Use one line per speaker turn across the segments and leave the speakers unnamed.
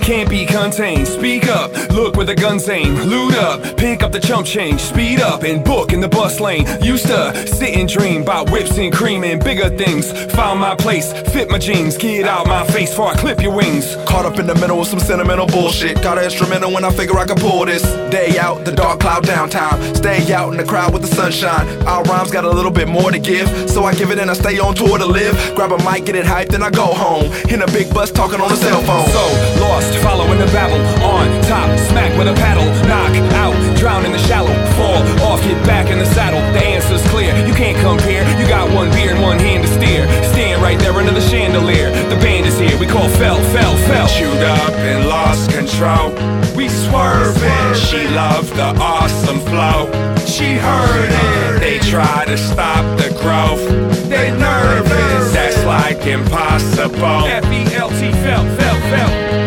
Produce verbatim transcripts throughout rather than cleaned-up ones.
can't be contained. Speak up, look where the gun's aimed. Loot up, pick up the chump change. Speed up and book in the bus lane. Used to sit and dream about whips and cream and bigger things. Found my place, fit my jeans. Get out my face before I clip your wings.
Caught up in the middle of some sentimental bullshit. Got an instrumental when I figure I can pull this. Day out, the dark cloud downtown. Stay out in the crowd with the sunshine. Our rhymes got a little bit more to give, so I give it and I stay on tour to live. Grab a mic, get it hyped, then I go home. In a big bus talking on the cell phone.
So lost, following the babble. On top, smack with a paddle. Knock out, drown in the shallow. Fall off, get back in the saddle. The answer's clear, you can't compare. You got one beer and one hand to steer. Stand right there under the chandelier. The band is here, we call fell, fell, fell.
Chewed up and lost control.
We swerving.
She loved the awesome flow.
She heard it.
They try to stop the growth.
They nervous.
That's like impossible.
F E L T, fell, fell, fell.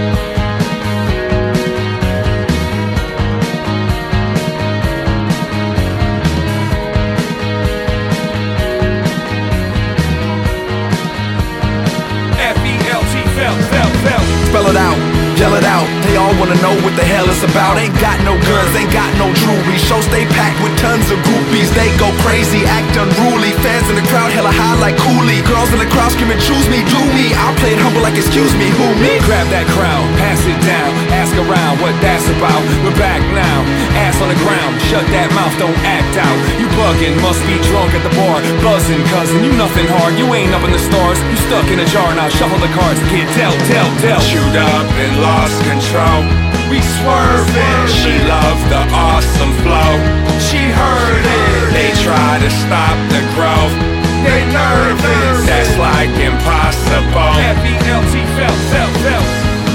Spell it out, yell it out. They all wanna know what the hell it's about. Ain't got no guns, ain't got no jewelry. Shows stay packed with tons of groupies. They go crazy, act unruly. Fans in the crowd hella high like Cooley. Girls in the crowd screaming, choose me, do me. I'll play it humble like excuse me, who me?
Grab that crown, pass it down. Ask around what that's about. We're back now, ass on the ground. Shut that mouth, don't act out. You bugging, must be drunk at the bar. Buzzing, cousin, you nothing hard. You ain't up in the stars, you stuck in a jar. Now shuffle the cards, kid, tell, tell, tell.
Chewed up and lost control.
We swerving.
She loved the awesome flow.
She heard it.
They try to stop the growth.
They nervous.
That's like impossible.
F E L T, fell, fell, fell.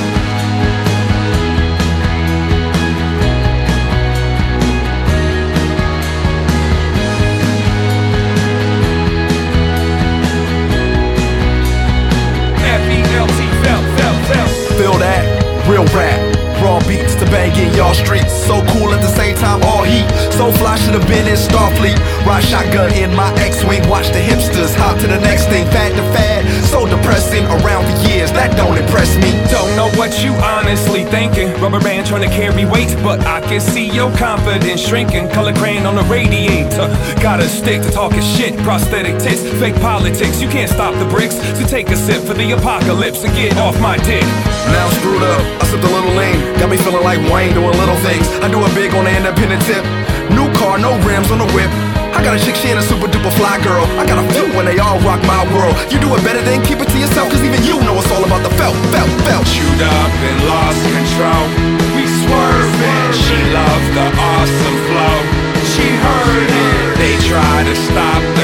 Feel that? Real rap. Raw beats to bang in y'all streets. So cool at the same time, all heat. So fly, should've been in Starfleet. Ride shotgun in my X-Wing. Watch the hipsters hop to the next thing. Fad to fad, so depressing. Around the years, that don't impress me.
Don't know what you honestly thinking. Rubber band trying to carry weight, but I can see your confidence shrinking. Color crayon on the radiator. Got a stick to talking shit. Prosthetic tits, fake politics. You can't stop the bricks, so take a sip for the apocalypse and get off my dick.
Now I'm screwed up, I sipped a little lean. Got me feeling like Wayne doing little things. I do it big on the independent tip. New car, no rims on the whip. I got a chick, she ain't a super duper fly girl. I got a few when they all rock my world. You do it better than keep it to yourself, cause even you know it's all about the felt, felt, felt.
Chewed up and lost control.
We swerving.
She loved the awesome flow.
She heard it.
They try to stop the